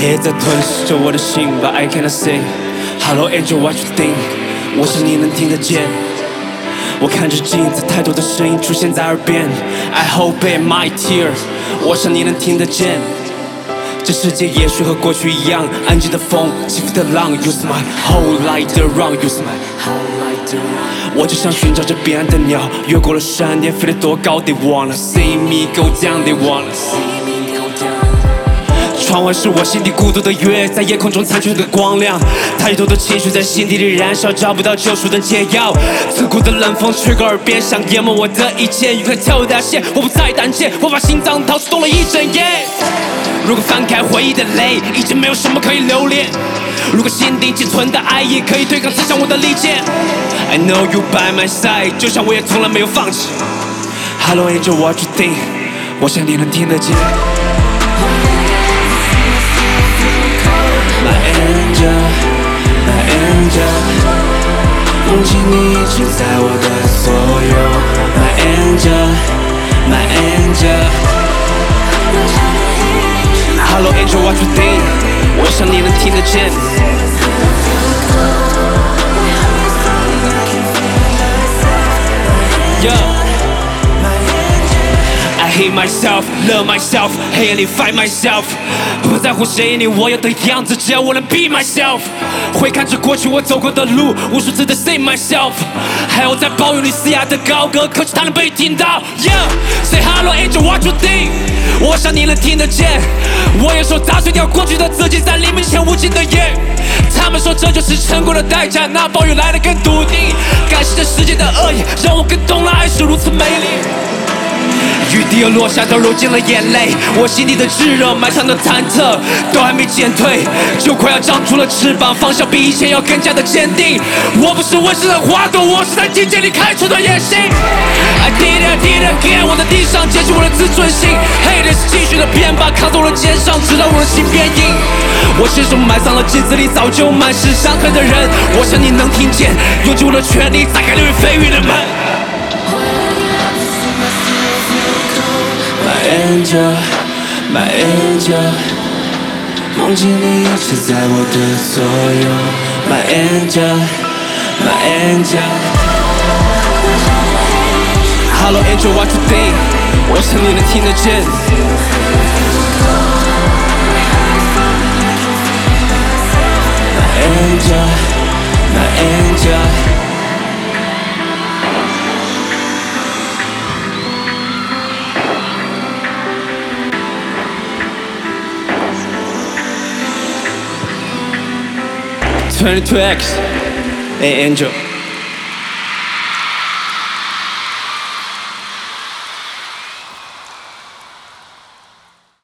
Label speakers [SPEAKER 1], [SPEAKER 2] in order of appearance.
[SPEAKER 1] 黑在吞噬着我的心 ，But I cannot say Hello Angel what you think？ 我想你能听得见。我看着镜子，太多的声音出现在耳边。I hope it my tear， 我想你能听得见。这世界也许和过去一样，安静的风，起伏的浪。Use my whole life around, use my whole life around。我就像寻找着彼岸的鸟，越过了山巅，飞得多高 ？They wanna see me go down, they wanna see me go down。窗外是我心底孤独的月，在夜空中残缺的光亮，太多的情绪在心底里燃烧，找不到救赎的解药。刺骨的冷风吹过耳边，想淹没我的一切。愉快跳下线，我不再胆怯，我把心脏掏出动了一整夜。如果翻开回忆的泪，已经没有什么可以留恋。如果心底寄存的爱意可以对抗刺向我的利剑 ，I know you by my side， 就像我也从来没有放弃。Hello Angel what you think？ 我想你能听得见。My angel, my angel， 梦境你一直在我的左右。My angel, my angel。Hello Angel what you think？ 我想你能听得见。I hate myself, love myself, hate it, fight myself。不在乎谁你我有的样子，只要我能 be myself。回看着过去我走过的路，无数次的 say myself。还有在抱怨里嘶哑的高歌，可是它能被听到。Say hello Angel what you think？ 我想你能听得见。我有时候砸碎掉过去的自己，在黎明前无尽的夜。他们说这就是成功的代价，那抱怨来得更笃定。感谢这世界的恶意，让我更懂了爱是如此美丽。雨滴又落下，都揉进了眼泪。我心底的炙热，漫长的忐忑，都还没减退，就快要长出了翅膀，方向比以前要更加的坚定。我不是温室的花朵，我是在境界里开出的野心。I did it again， 我在地上捡起我的自尊心。Haters 继续的鞭吧，扛在我的肩上，直到我的心变硬。我亲手埋葬了镜子里早就满是伤痕的人。我想你能听见，用尽我的全力，打开流言蜚语的门。My angel, my angel， 梦境里一直在我的左右。My angel, my angel。Hello Angel what you think？ 我想你能听得见。My angel, my angel。22X, hey Angel。